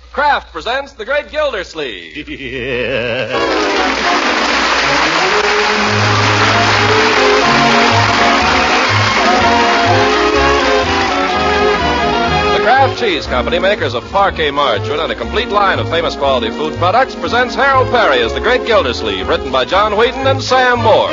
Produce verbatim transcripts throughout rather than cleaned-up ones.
Kraft presents The Great Gildersleeve. Yeah. The Kraft Cheese Company, makers of Parquet margarine and a complete line of famous quality food products, presents Harold Perry as The Great Gildersleeve, written by John Wheaton and Sam Moore.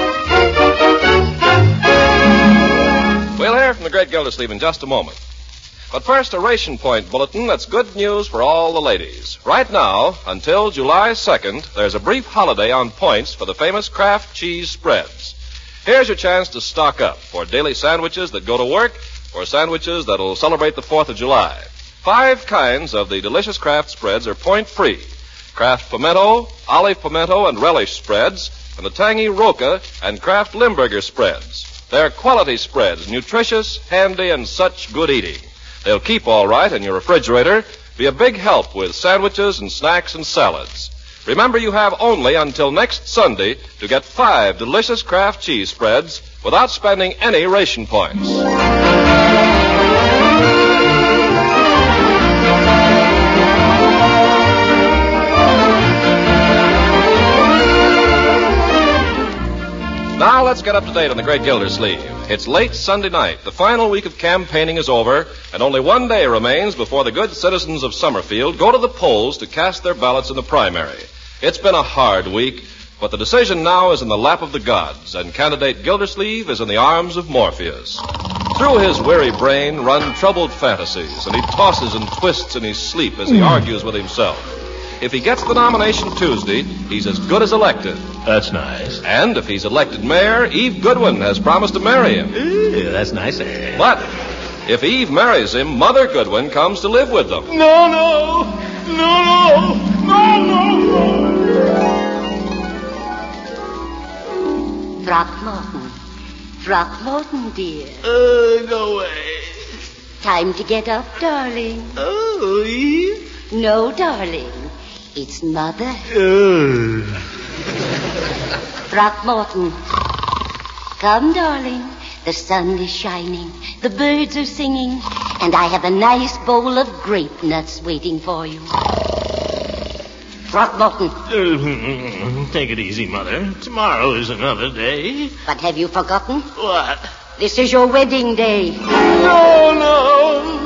We'll hear from The Great Gildersleeve in just a moment. But first, a Ration Point bulletin that's good news for all the ladies. Right now, until July second, there's a brief holiday on points for the famous Kraft cheese spreads. Here's your chance to stock up for daily sandwiches that go to work or sandwiches that'll celebrate the fourth of July. Five kinds of the delicious Kraft spreads are point-free. Kraft pimento, olive pimento, and relish spreads, and the tangy Roca and Kraft Limburger spreads. They're quality spreads, nutritious, handy, and such good eating. They'll keep all right in your refrigerator, be a big help with sandwiches and snacks and salads. Remember, you have only until next Sunday to get five delicious Kraft cheese spreads without spending any ration points. Now let's get up to date on The Great Gildersleeve. It's late Sunday night. The final week of campaigning is over, and only one day remains before the good citizens of Summerfield go to the polls to cast their ballots in the primary. It's been a hard week, but the decision now is in the lap of the gods, and candidate Gildersleeve is in the arms of Morpheus. Through his weary brain run troubled fantasies, and he tosses and twists in his sleep as he argues with himself. If he gets the nomination Tuesday, he's as good as elected. That's nice. And if he's elected mayor, Eve Goodwin has promised to marry him. Ew, that's nice. But if Eve marries him, Mother Goodwin comes to live with them. No, no. No, no. No, no, no. Throckmorton. Throckmorton, dear. Uh, go away. Time to get up, darling. Oh, Eve? No, darling. It's Mother. Uh. Throckmorton. Come, darling. The sun is shining. The birds are singing. And I have a nice bowl of grape nuts waiting for you. Throckmorton. Uh, take it easy, Mother. Tomorrow is another day. But have you forgotten? What? This is your wedding day. No, no.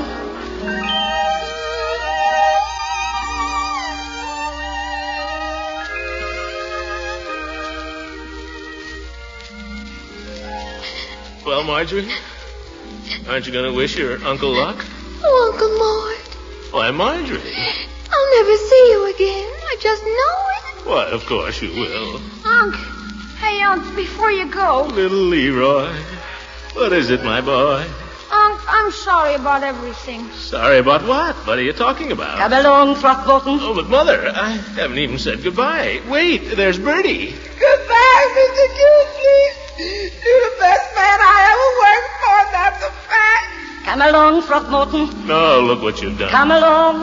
Well, Marjorie, aren't you going to wish your Uncle luck? Oh, Uncle Mort. Why, Marjorie. I'll never see you again. I just know it. Why, of course you will. Unc, hey, Unc, before you go. Little Leroy. What is it, my boy? Unc, I'm sorry about everything. Sorry about what? What are you talking about? Come along, Throckmorton. Oh, but Mother, I haven't even said goodbye. Wait, there's Bertie. Goodbye, Mister Gildersleeve. You're the best man I ever worked for, that's a fact. Come along, Throckmorton. No, look what you've done. Come along.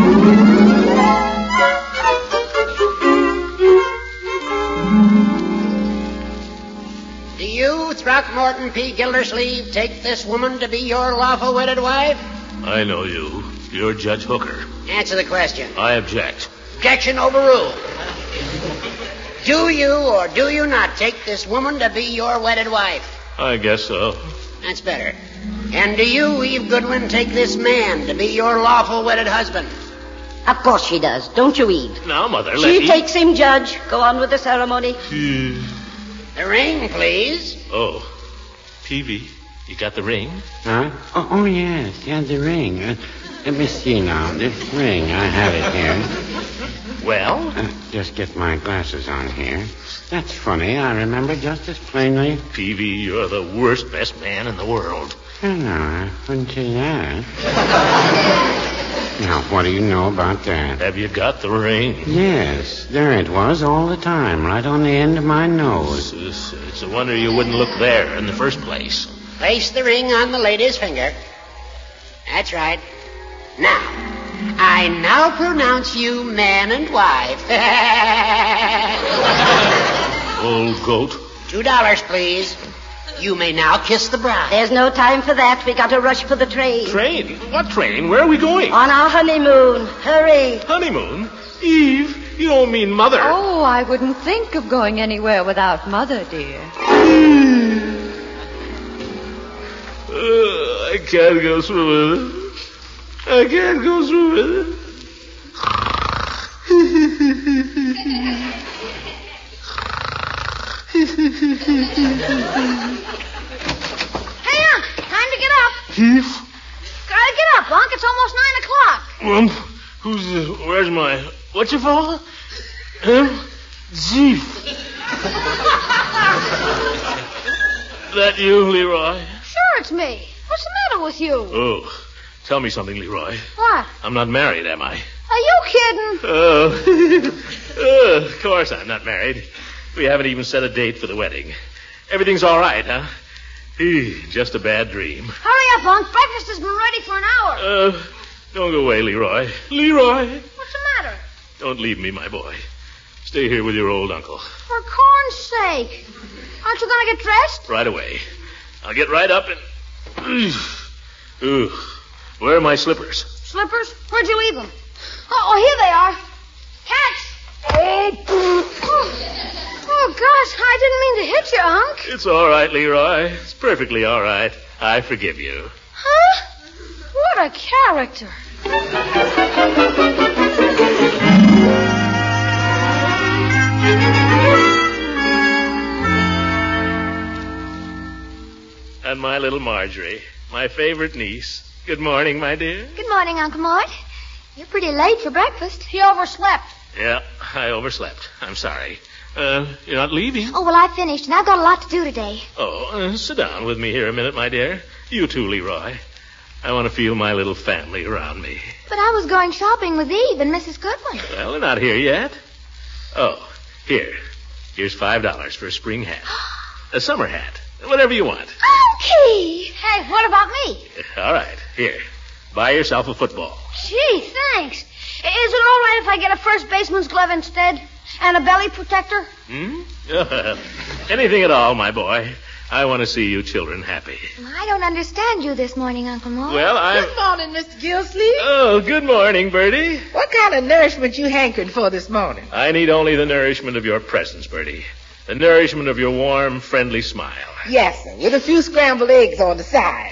Do you, Throckmorton P. Gildersleeve, take this woman to be your lawful wedded wife? I know you. You're Judge Hooker. Answer the question. I object. Objection overruled. Do you or do you not take this woman to be your wedded wife? I guess so. That's better. And do you, Eve Goodwin, take this man to be your lawful wedded husband? Of course she does. Don't you, Eve? Now, Mother, let She me... takes him, Judge. Go on with the ceremony. The ring, please. Oh, Peavy, you got the ring? Huh? Oh, oh yes, yeah, the ring. Uh, let me see now. This ring, I have it here. Well? Uh, just get my glasses on here. That's funny. I remember just as plainly. Peavy, you're the worst best man in the world. Oh, no, I wouldn't say that. Now, what do you know about that? Have you got the ring? Yes, there it was all the time, right on the end of my nose. It's, it's a wonder you wouldn't look there in the first place. Place the ring on the lady's finger. That's right. Now, I now pronounce you man and wife. Old goat. Two dollars, please. You may now kiss the bride. There's no time for that. We got to rush for the train. Train? What train? Where are we going? On our honeymoon. Hurry. Honeymoon? Eve, you don't mean Mother. Oh, I wouldn't think of going anywhere without Mother, dear. Uh, I can't go through with it. I can't go through with it. Hey, Unc, time to get up. Eve? Gotta get up, Unc. It's almost nine o'clock. Um, who's, uh, where's my, what's your father? Him? Jeef. That you, Leroy? Sure, it's me. What's the matter with you? Oh, tell me something, Leroy. What? I'm not married, am I? Are you kidding? Oh, oh, of course I'm not married. We haven't even set a date for the wedding. Everything's all right, huh? Eeh, just a bad dream. Hurry up, Unc. Breakfast has been ready for an hour. Uh, don't go away, Leroy. Leroy! What's the matter? Don't leave me, my boy. Stay here with your old uncle. For corn's sake. Aren't you going to get dressed? Right away. I'll get right up and... Ooh, where are my slippers? Slippers? Where'd you leave them? Oh, oh here they are. Catch! Oh, oh, gosh, I didn't mean to hit you, Unc. It's all right, Leroy. It's perfectly all right. I forgive you. Huh? What a character. And my little Marjorie, my favorite niece. Good morning, my dear. Good morning, Uncle Mort. You're pretty late for breakfast. He overslept. Yeah, I overslept. I'm sorry. Uh, you're not leaving? Oh, well, I finished, and I've got a lot to do today. Oh, uh, sit down with me here a minute, my dear. You too, Leroy. I want to feel my little family around me. But I was going shopping with Eve and Missus Goodwin. Well, they're not here yet. Oh, here. Here's five dollars for a spring hat. A summer hat. Whatever you want. Okay. Hey, what about me? All right, here. Buy yourself a football. Gee, thanks. Is it all right if I get a first baseman's glove instead? And a belly protector? Hmm? Anything at all, my boy. I want to see you children happy. I don't understand you this morning, Uncle Mort. Well, I'm... Good morning, Mister Gilsleeve. Oh, good morning, Bertie. What kind of nourishment you hankering for this morning? I need only the nourishment of your presence, Bertie. The nourishment of your warm, friendly smile. Yes, sir, with a few scrambled eggs on the side.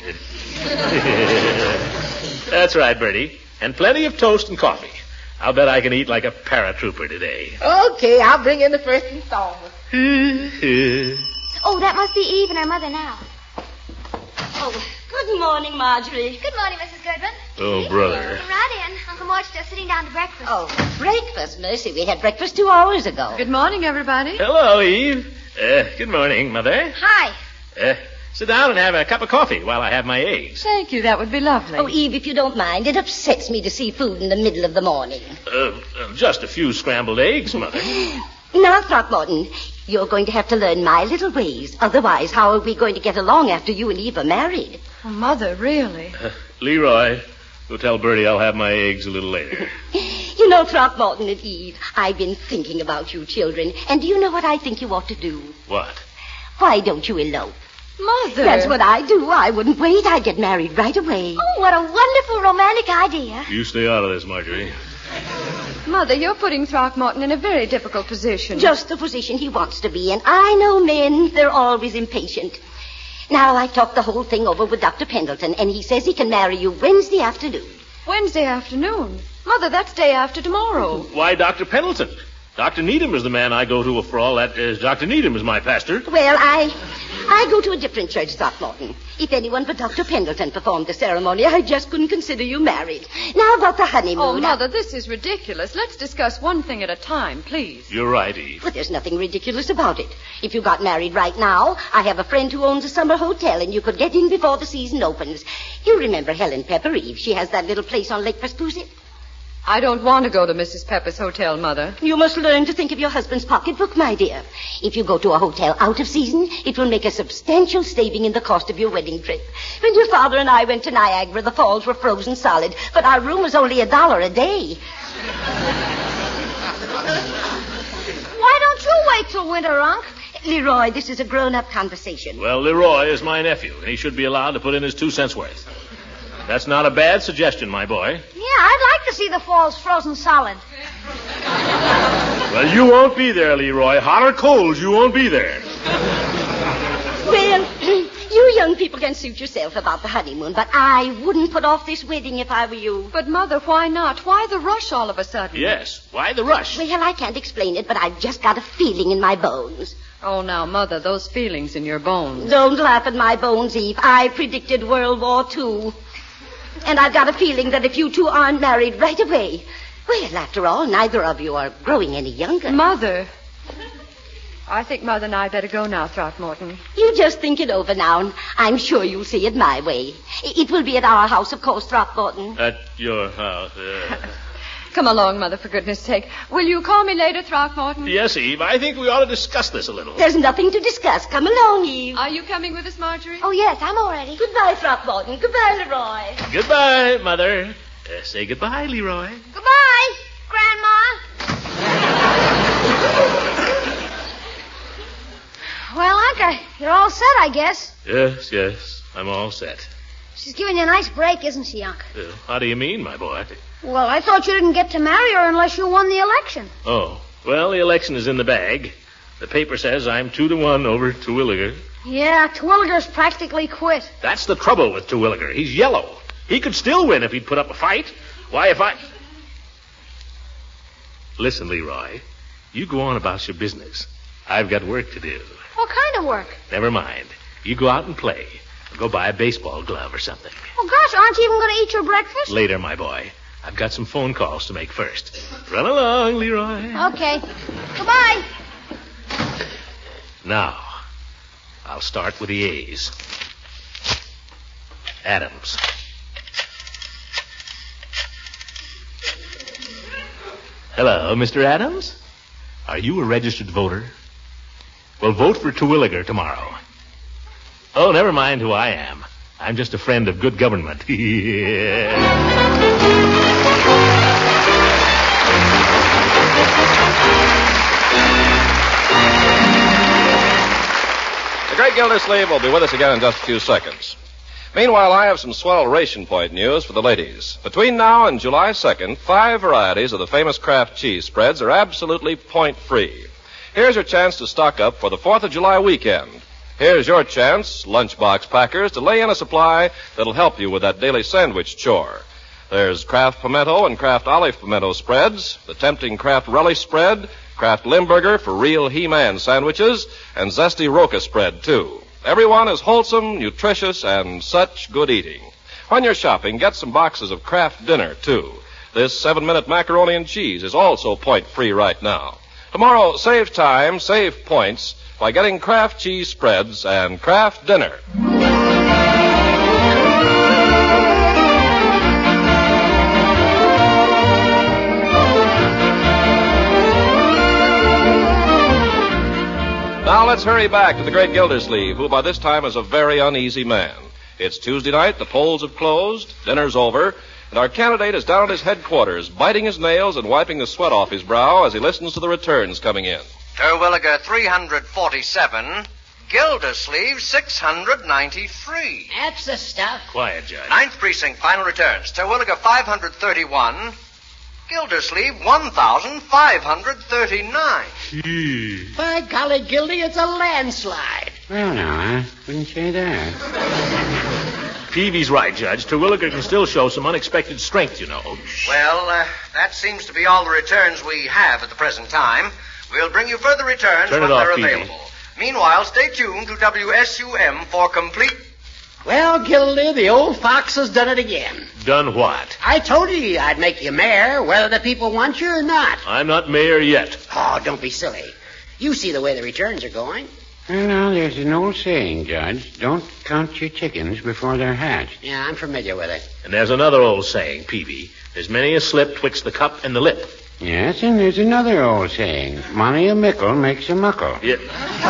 That's right, Bertie. And plenty of toast and coffee. I'll bet I can eat like a paratrooper today. Okay, I'll bring in the first installment. Oh, that must be Eve and her mother now. Oh, good morning, Marjorie. Good morning, Missus Goodwin. Oh, brother. Come right in. Uncle Mort's just sitting down to breakfast. Oh, breakfast, Mercy. We had breakfast two hours ago. Good morning, everybody. Hello, Eve. Uh, good morning, Mother. Hi. Uh, sit down and have a cup of coffee while I have my eggs. Thank you. That would be lovely. Oh, Eve, if you don't mind, it upsets me to see food in the middle of the morning. Uh, uh, just a few scrambled eggs, Mother. Now, Throckmorton, you're going to have to learn my little ways. Otherwise, how are we going to get along after you and Eve are married? Oh, Mother, really? Uh, Leroy, go tell Bertie I'll have my eggs a little later. You know, Throckmorton and Eve, I've been thinking about you children. And do you know what I think you ought to do? What? Why don't you elope? Mother. That's what I do. I wouldn't wait. I'd get married right away. Oh, what a wonderful romantic idea. You stay out of this, Marjorie. Mother, you're putting Throckmorton in a very difficult position. Just the position he wants to be in. I know men. They're always impatient. Now, I talked the whole thing over with Doctor Pendleton, and he says he can marry you Wednesday afternoon. Wednesday afternoon? Mother, that's day after tomorrow. Why, Doctor Pendleton? Doctor Needham is the man I go to for all that. Uh, Doctor Needham is my pastor. Well, I I go to a different church, Throckmorton. If anyone but Doctor Pendleton performed the ceremony, I just couldn't consider you married. Now about the honeymoon. Oh, Mother, this is ridiculous. Let's discuss one thing at a time, please. You're right, Eve. But there's nothing ridiculous about it. If you got married right now, I have a friend who owns a summer hotel, and you could get in before the season opens. You remember Helen Pepper, Eve. She has that little place on Lake Paspusit. I don't want to go to Missus Pepper's hotel, Mother. You must learn to think of your husband's pocketbook, my dear. If you go to a hotel out of season, it will make a substantial saving in the cost of your wedding trip. When your father and I went to Niagara, the falls were frozen solid, but our room was only a dollar a day. Why don't you wait till winter, Unc? Leroy, this is a grown-up conversation. Well, Leroy is my nephew, and he should be allowed to put in his two cents worth. That's not a bad suggestion, my boy. Yeah, I'd like to see the falls frozen solid. Well, you won't be there, Leroy. Hot or cold, you won't be there. Well, you young people can suit yourself about the honeymoon, but I wouldn't put off this wedding if I were you. But, Mother, why not? Why the rush all of a sudden? Yes, why the rush? Well, I can't explain it, but I've just got a feeling in my bones. Oh, now, Mother, those feelings in your bones. Don't laugh at my bones, Eve. I predicted World War Two. And I've got a feeling that if you two aren't married right away, well, after all, neither of you are growing any younger. Mother. I think Mother and I better go now, Throckmorton. You just think it over now, and I'm sure you'll see it my way. It will be at our house, of course, Throckmorton. At your house. Uh... Come along, Mother, for goodness sake. Will you call me later, Throckmorton? Yes, Eve. I think we ought to discuss this a little. There's nothing to discuss. Come along, Eve. Are you coming with us, Marjorie? Oh, yes, I'm all ready. Goodbye, Throckmorton. Goodbye, Leroy. Goodbye, Mother. Uh, say goodbye, Leroy. Goodbye, Grandma. Well, Uncle, you're all set, I guess. Yes, yes. I'm all set. She's giving you a nice break, isn't she, Unc? Uh, how do you mean, my boy? Well, I thought you didn't get to marry her unless you won the election. Oh, well, the election is in the bag. The paper says I'm two to one over Terwilliger. Yeah, Terwilliger's practically quit. That's the trouble with Terwilliger. He's yellow. He could still win if he'd put up a fight. Why, if I... Listen, Leroy, you go on about your business. I've got work to do. What kind of work? Never mind. You go out and play. Go buy a baseball glove or something. Oh, gosh, aren't you even going to eat your breakfast? Later, my boy. I've got some phone calls to make first. Run along, Leroy. Okay. Goodbye. Now, I'll start with the A's. Adams. Hello, Mister Adams. Are you a registered voter? Well, vote for Terwilliger tomorrow. Oh, never mind who I am. I'm just a friend of good government. The great Gildersleeve will be with us again in just a few seconds. Meanwhile, I have some swell Ration Point news for the ladies. Between now and July second, five varieties of the famous Kraft cheese spreads are absolutely point-free. Here's your chance to stock up for the fourth of July weekend. Here's your chance, lunchbox packers, to lay in a supply that'll help you with that daily sandwich chore. There's Kraft Pimento and Kraft Olive Pimento spreads, the tempting Kraft Relish spread, Kraft Limburger for real He-Man sandwiches, and Zesty Roca spread, too. Everyone is wholesome, nutritious, and such good eating. When you're shopping, get some boxes of Kraft Dinner, too. This seven-minute macaroni and cheese is also point-free right now. Tomorrow, save time, save points by getting Kraft cheese spreads and Kraft Dinner. Now let's hurry back to the great Gildersleeve, who by this time is a very uneasy man. It's Tuesday night, the polls have closed, dinner's over, and our candidate is down at his headquarters, biting his nails and wiping the sweat off his brow as he listens to the returns coming in. Terwilliger three hundred forty-seven, Gildersleeve six hundred ninety-three. That's the stuff. Quiet, Judge. Ninth Precinct, final returns. Terwilliger five hundred thirty-one, Gildersleeve one thousand five hundred thirty-nine. By golly, Gildy, it's a landslide. Well, now, I wouldn't say that. Peavy's right, Judge. Terwilliger can still show some unexpected strength, you know. Well, uh, that seems to be all the returns we have at the present time. We'll bring you further returns Turn when it off, they're Peavy. available. Meanwhile, stay tuned to W S U M for complete... Well, Gildy, the old fox has done it again. Done what? I told you I'd make you mayor, whether the people want you or not. I'm not mayor yet. Oh, don't be silly. You see the way the returns are going. Well, now, there's an old saying, Judge. Don't count your chickens before they're hatched. Yeah, I'm familiar with it. And there's another old saying, Peavy. There's many a slip twixt the cup and the lip. Yes, and there's another old saying. Money a mickle makes a muckle. Yeah.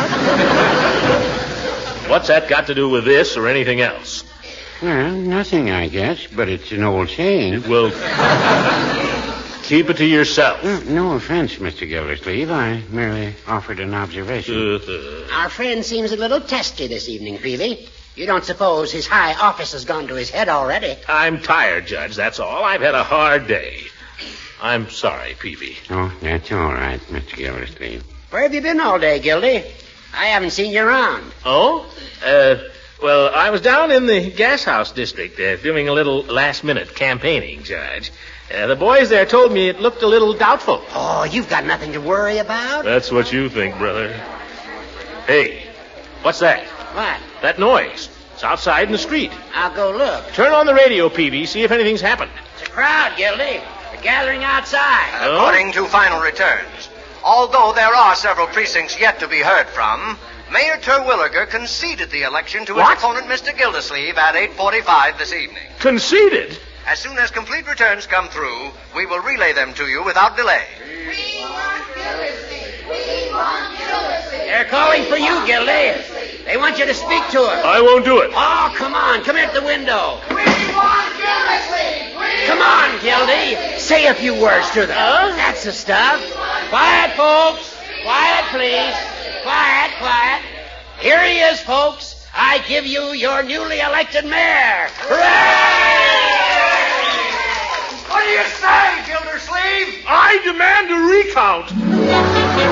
What's that got to do with this or anything else? Well, nothing, I guess, but it's an old saying. Well, Keep it to yourself. No, no offense, Mister Gildersleeve. I merely offered an observation. Our friend seems a little testy this evening, Peavy. You don't suppose his high office has gone to his head already? I'm tired, Judge, that's all. I've had a hard day. I'm sorry, Peavy. Oh, that's all right, Mister Gildersleeve. Where have you been all day, Gildy? I haven't seen you around. Oh? Uh, well, I was down in the gas house district uh, doing a little last-minute campaigning, Judge. Uh, the boys there told me it looked a little doubtful. Oh, you've got nothing to worry about? That's what you think, brother. Hey, what's that? What? That noise. It's outside in the street. I'll go look. Turn on the radio, Peavy, see if anything's happened. It's a crowd, Gildy. They're gathering outside. According to final returns, although there are several precincts yet to be heard from, Mayor Terwilliger conceded the election to What? his opponent, Mister Gildersleeve, at eight forty-five this evening. Conceded? As soon as complete returns come through, we will relay them to you without delay. We want Gildersleeve. We want Gildersleeve. They're calling for you, Gildy. They want you to speak to her. I won't do it. Oh, come on. Come here at the window. We want Gildersleeve. We Come on, Gildy. Say a few words to them. Huh? That's the stuff. Quiet, folks. Quiet, please. Quiet, quiet. Here he is, folks. I give you your newly elected mayor. Hooray! What do you say, Gildersleeve? I demand a recount.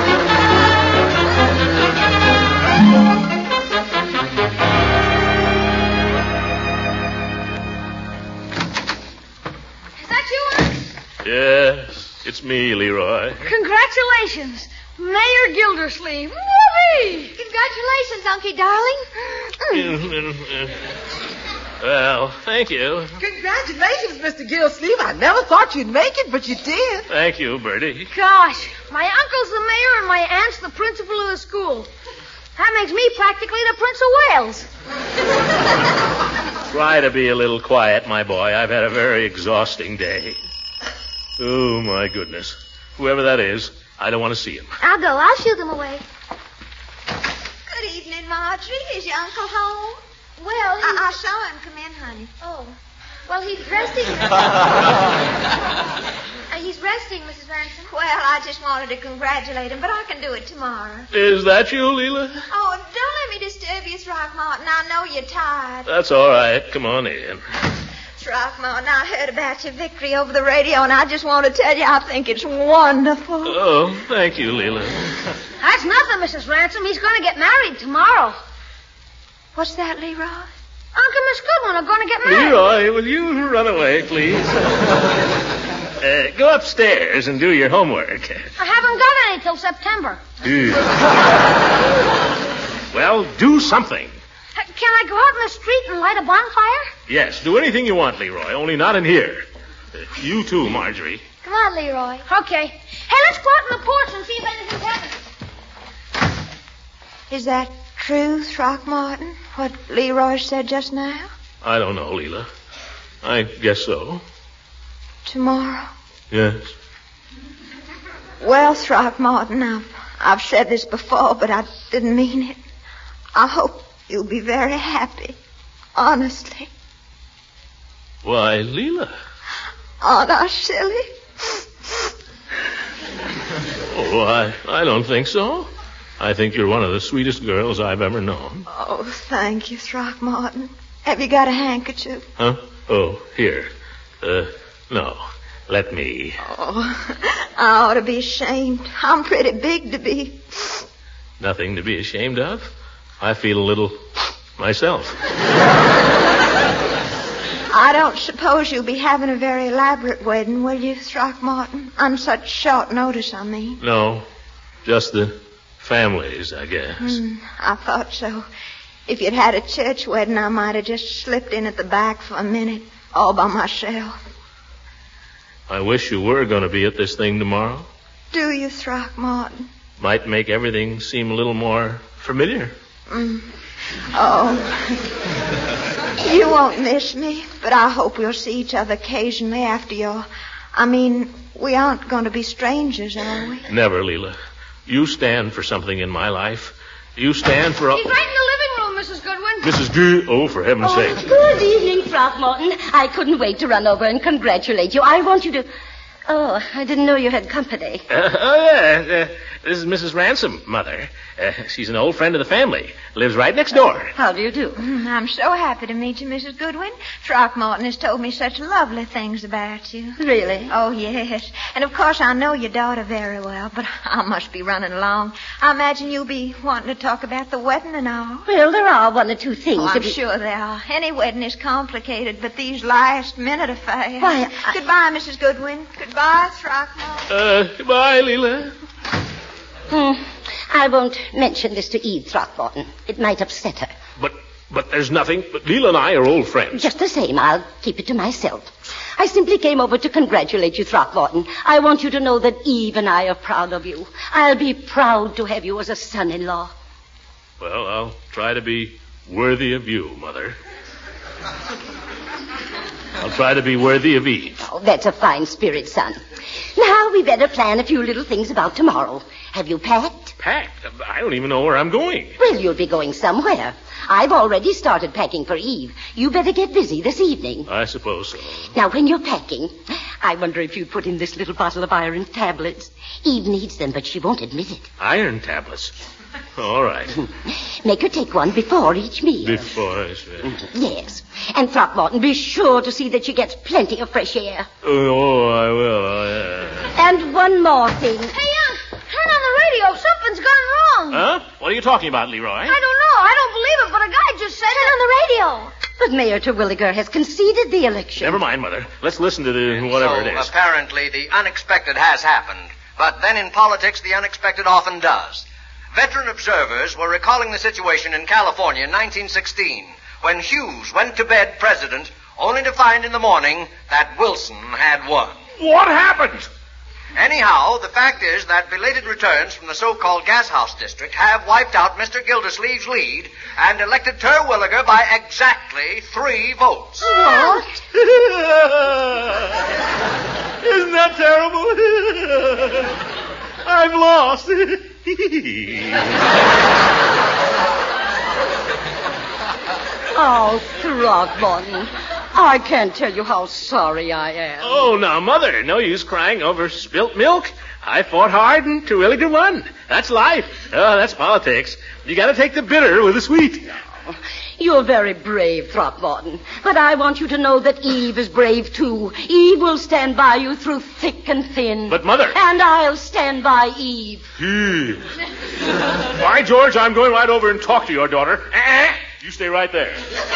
Is that you, Unc? Yes, it's me, Leroy. Congratulations, Mayor Gildersleeve. Whoopee! Congratulations, Unky darling. Well, thank you. Congratulations, Mister Gildersleeve. I never thought you'd make it, but you did. Thank you, Bertie. Gosh, my uncle's the mayor and my aunt's the principal of the school. That makes me practically the Prince of Wales. Try to be a little quiet, my boy. I've had a very exhausting day. Oh, my goodness. Whoever that is, I don't want to see him. I'll go. I'll shoo them away. Good evening, Marjorie. Is your uncle home? Well, he... I, I saw him come in, honey. Oh. Well, he's resting. uh, he's resting, Missus Ransom. Well, I just wanted to congratulate him, but I can do it tomorrow. Is that you, Leela? Oh, don't let me disturb you, Throckmorton. I know you're tired. That's all right. Come on in. Throckmorton, I heard about your victory over the radio, and I just want to tell you I think it's wonderful. Oh, thank you, Leela. That's nothing, Missus Ransom. He's going to get married tomorrow. What's that, Leroy? Uncle and Miss Goodwin are going to get married. Leroy, will you run away, please? uh, go upstairs and do your homework. I haven't got any till September. Well, do something. Uh, can I go out in the street and light a bonfire? Yes, do anything you want, Leroy, only not in here. Uh, you too, Marjorie. Come on, Leroy. Okay. Hey, let's go out on the porch and see if anything's happening. Is that true, Throckmorton, what Leroy said just now? I don't know, Leela. I guess so. Tomorrow? Yes. Well, Throckmorton, I've, I've said this before, but I didn't mean it. I hope you'll be very happy. Honestly. Why, Leela. Aren't I silly? Oh, I, I don't think so. I think you're one of the sweetest girls I've ever known. Oh, thank you, Throckmorton. Have you got a handkerchief? Huh? Oh, here. Uh, no. Let me. Oh, I ought to be ashamed. I'm pretty big to be. Nothing to be ashamed of. I feel a little myself. I don't suppose you'll be having a very elaborate wedding, will you, Throckmorton? On such short notice, I mean. No. Just the families, I guess. Mm, I thought so. If you'd had a church wedding, I might have just slipped in at the back for a minute, all by myself. I wish you were going to be at this thing tomorrow. Do you, Throckmorton? Might make everything seem a little more familiar. Mm. Oh. You won't miss me, but I hope we'll see each other occasionally after your... I mean, we aren't going to be strangers, are we? Never, Leela. You stand for something in my life. You stand for... A... He's right in the living room, Missus Goodwin. Missus G... Oh, for heaven's Oh, sake. good evening, Throckmorton. I couldn't wait to run over and congratulate you. I want you to... Oh, I didn't know you had company. Uh, oh, yeah. Uh, this is Missus Ransom, Mother. Uh, she's an old friend of the family. Lives right next door. How do you do? Mm, I'm so happy to meet you, Missus Goodwin. Throckmorton has told me such lovely things about you. Really? Oh, yes. And, of course, I know your daughter very well, but I must be running along. I imagine you'll be wanting to talk about the wedding and all. Well, there are one or two things. Oh, I'm be... sure there are. Any wedding is complicated, but these last-minute affairs... Why, I... Goodbye, Missus Goodwin. Goodbye, Throckmorton. Uh, goodbye, Leela. Hmm. I won't mention this to Eve Throckmorton. It might upset her. But but there's nothing. But Leela and I are old friends. Just the same, I'll keep it to myself. I simply came over to congratulate you, Throckmorton. I want you to know that Eve and I are proud of you. I'll be proud to have you as a son-in-law. Well, I'll try to be worthy of you, Mother. I'll try to be worthy of Eve. Oh, that's a fine spirit, son. Now we better plan a few little things about tomorrow. Have you packed? Packed? I don't even know where I'm going. Well, you'll be going somewhere. I've already started packing for Eve. You better get busy this evening. I suppose so. Now, when you're packing, I wonder if you'd put in this little bottle of iron tablets. Eve needs them, but she won't admit it. Iron tablets? All right. Make her take one before each meal. Before I say. Yes. And Throckmorton, be sure to see that she gets plenty of fresh air. Oh, I will. Oh, yeah. And one more thing. Hey, uh, turn on the radio. Something's gone wrong. Huh? What are you talking about, Leroy? I don't know. I don't believe it, but a guy just said turn on the radio. But Mayor Terwilliger has conceded the election. Never mind, Mother. Let's listen to the whatever so, it is. Apparently, the unexpected has happened. But then in politics, the unexpected often does. Veteran observers were recalling the situation in California in nineteen sixteen, when Hughes went to bed president, only to find in the morning that Wilson had won. What happened? Anyhow, the fact is that belated returns from the so-called gas house district have wiped out Mister Gildersleeve's lead and elected Terwilliger by exactly three votes. What? Isn't that terrible? I've lost. Oh, Throckmorton, I can't tell you how sorry I am. Oh, now, Mother, no use crying over spilt milk. I fought hard and Terwilliger won. That's life. Oh, that's politics. You gotta take the bitter with the sweet. You're very brave, Throckmorton. But I want you to know that Eve is brave, too. Eve will stand by you through thick and thin. But, Mother... And I'll stand by Eve. Eve. By George, I'm going right over and talk to your daughter. Uh-uh. You stay right there.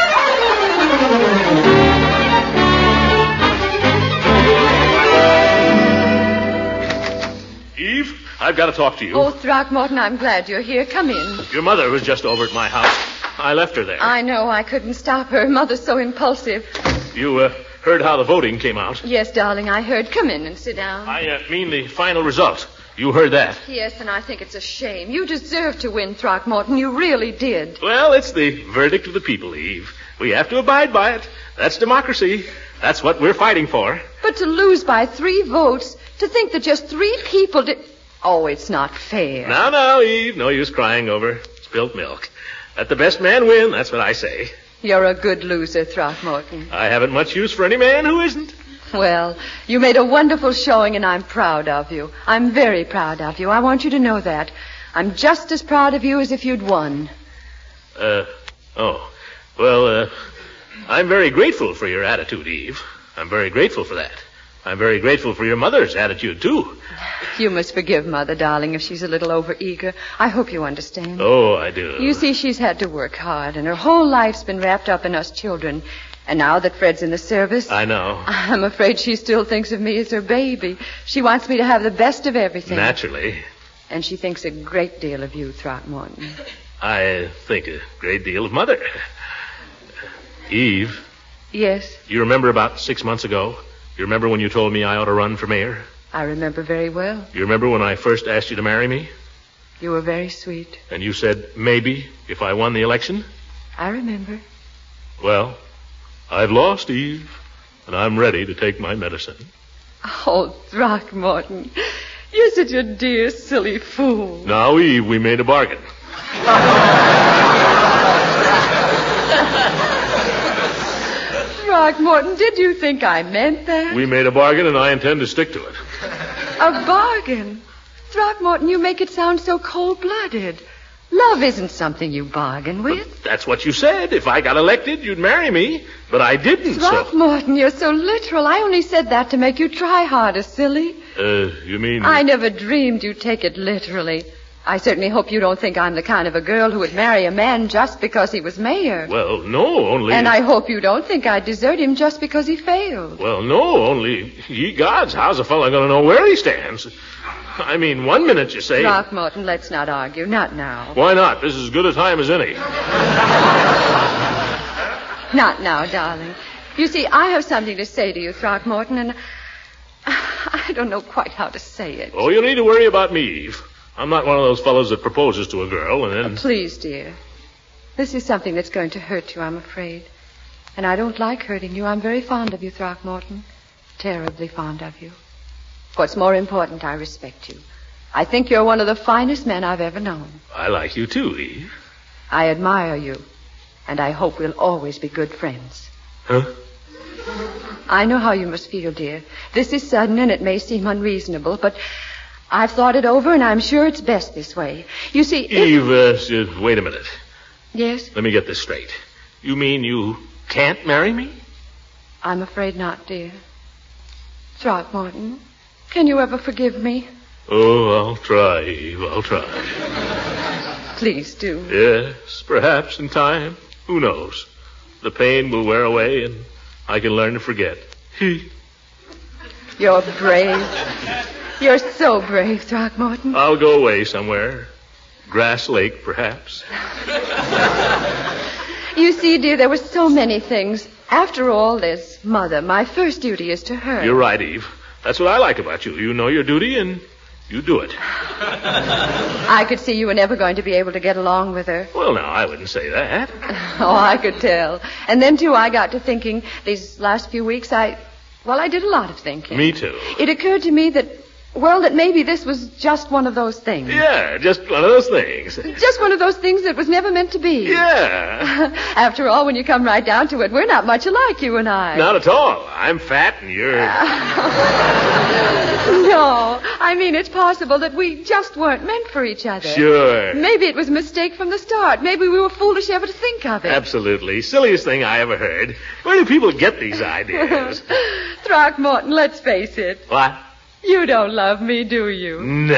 Eve, I've got to talk to you. Oh, Throckmorton, I'm glad you're here. Come in. Your mother was just over at my house. I left her there. I know. I couldn't stop her. Mother's so impulsive. You uh, heard how the voting came out? Yes, darling, I heard. Come in and sit down. I uh, mean the final result. You heard that? Yes, and I think it's a shame. You deserved to win, Throckmorton. You really did. Well, it's the verdict of the people, Eve. We have to abide by it. That's democracy. That's what we're fighting for. But to lose by three votes, to think that just three people did... Oh, it's not fair. Now, now, Eve. No use crying over spilt milk. Let the best man win. That's what I say. You're a good loser, Throckmorton. I haven't much use for any man who isn't. Well, you made a wonderful showing, and I'm proud of you. I'm very proud of you. I want you to know that. I'm just as proud of you as if you'd won. Uh, oh. Well, uh, I'm very grateful for your attitude, Eve. I'm very grateful for that. I'm very grateful for your mother's attitude, too. You must forgive Mother, darling, if she's a little overeager. I hope you understand. Oh, I do. You see, she's had to work hard, and her whole life's been wrapped up in us children. And now that Fred's in the service... I know. I'm afraid she still thinks of me as her baby. She wants me to have the best of everything. Naturally. And she thinks a great deal of you, Throckmorton. I think a great deal of Mother. Eve. Yes? You remember about six months ago? You remember when you told me I ought to run for mayor? I remember very well. You remember when I first asked you to marry me? You were very sweet. And you said, maybe, if I won the election? I remember. Well, I've lost, Eve, and I'm ready to take my medicine. Oh, Throckmorton, you're such a dear, silly fool. Now, Eve, we made a bargain. Throckmorton, did you think I meant that? We made a bargain, and I intend to stick to it. A bargain? Throckmorton, you make it sound so cold-blooded. Love isn't something you bargain with. But that's what you said. If I got elected, you'd marry me. But I didn't, Throckmorton, so... you're so literal. I only said that to make you try harder, silly. Uh, you mean... I never dreamed you'd take it literally. I certainly hope you don't think I'm the kind of a girl who would marry a man just because he was mayor. Well, no, only... And I hope you don't think I'd desert him just because he failed. Well, no, only, ye gods, how's a fellow going to know where he stands? I mean, one minute you say... Throckmorton, let's not argue. Not now. Why not? This is as good a time as any. Not now, darling. You see, I have something to say to you, Throckmorton, and I don't know quite how to say it. Oh, you need to worry about me, Eve. I'm not one of those fellows that proposes to a girl and then... Uh, please, dear. This is something that's going to hurt you, I'm afraid. And I don't like hurting you. I'm very fond of you, Throckmorton. Terribly fond of you. What's more important, I respect you. I think you're one of the finest men I've ever known. I like you too, Eve. I admire you. And I hope we'll always be good friends. Huh? I know how you must feel, dear. This is sudden and it may seem unreasonable, but I've thought it over and I'm sure it's best this way. You see... Eve, if... uh, wait a minute. Yes? Let me get this straight. You mean you can't marry me? I'm afraid not, dear. Throckmorton, can you ever forgive me? Oh, I'll try, Eve. I'll try. Please do. Yes, perhaps in time. Who knows? The pain will wear away and I can learn to forget. You're brave. You're so brave, Throckmorton. I'll go away somewhere. Grass Lake, perhaps. You see, dear, there were so many things. After all, there's Mother. My first duty is to her. You're right, Eve. That's what I like about you. You know your duty and you do it. I could see you were never going to be able to get along with her. Well, now, I wouldn't say that. Oh, I could tell. And then, too, I got to thinking these last few weeks, I... Well, I did a lot of thinking. Me too. It occurred to me that... Well, that maybe this was just one of those things. Yeah, just one of those things. Just one of those things that was never meant to be. Yeah. After all, when you come right down to it, we're not much alike, you and I. Not at all. I'm fat and you're... No, I mean, it's possible that we just weren't meant for each other. Sure. Maybe it was a mistake from the start. Maybe we were foolish ever to think of it. Absolutely. Silliest thing I ever heard. Where do people get these ideas? Throckmorton, let's face it. What? You don't love me, do you? Nah.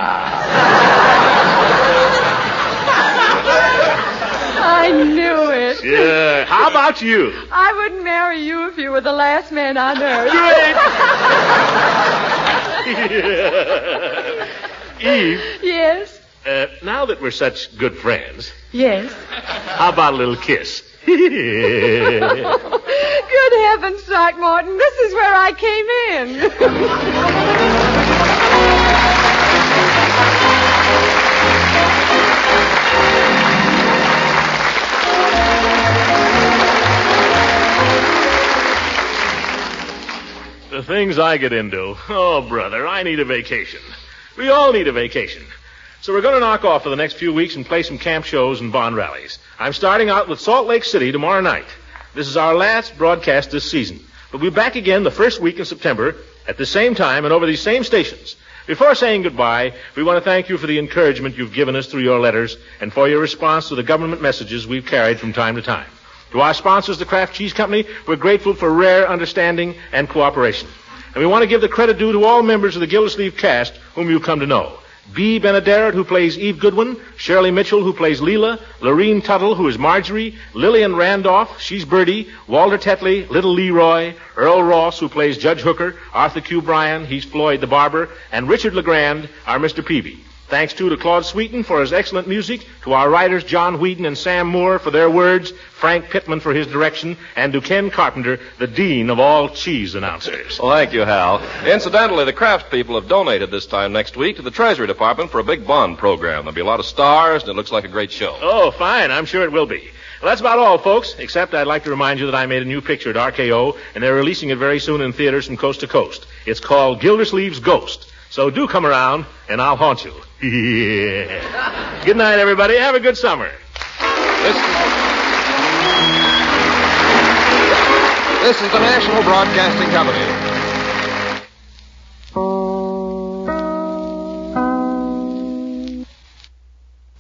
I knew it. Yeah. How about you? I wouldn't marry you if you were the last man on earth. Great. Eve. Yes? Uh, now that we're such good friends. Yes? How about a little kiss? Good heavens, Throckmorton. This is where I came in. The things I get into. Oh, brother, I need a vacation. We all need a vacation. So we're going to knock off for the next few weeks and play some camp shows and bond rallies. I'm starting out with Salt Lake City tomorrow night. This is our last broadcast this season. We'll be back again the first week in September at the same time and over these same stations. Before saying goodbye, we want to thank you for the encouragement you've given us through your letters and for your response to the government messages we've carried from time to time. To our sponsors, the Kraft Cheese Company, we're grateful for rare understanding and cooperation. And we want to give the credit due to all members of the Gildersleeve cast whom you've come to know. Bea Benaderet, who plays Eve Goodwin, Shirley Mitchell, who plays Leela, Lorene Tuttle, who is Marjorie, Lillian Randolph, she's Birdie, Walter Tetley, Little Leroy, Earl Ross, who plays Judge Hooker, Arthur Q. Bryan, he's Floyd the Barber, and Richard LeGrand, our Mister Peavy. Thanks, too, to Claude Sweeten for his excellent music, to our writers John Whedon and Sam Moore for their words, Frank Pittman for his direction, and to Ken Carpenter, the dean of all cheese announcers. Well, thank you, Hal. Incidentally, the Kraft people have donated this time next week to the Treasury Department for a big bond program. There'll be a lot of stars, and it looks like a great show. Oh, fine. I'm sure it will be. Well, that's about all, folks, except I'd like to remind you that I made a new picture at R K O, and they're releasing it very soon in theaters from coast to coast. It's called Gildersleeve's Ghost. So do come around, and I'll haunt you. Yeah. Good night, everybody. Have a good summer. This, This is the National Broadcasting Company.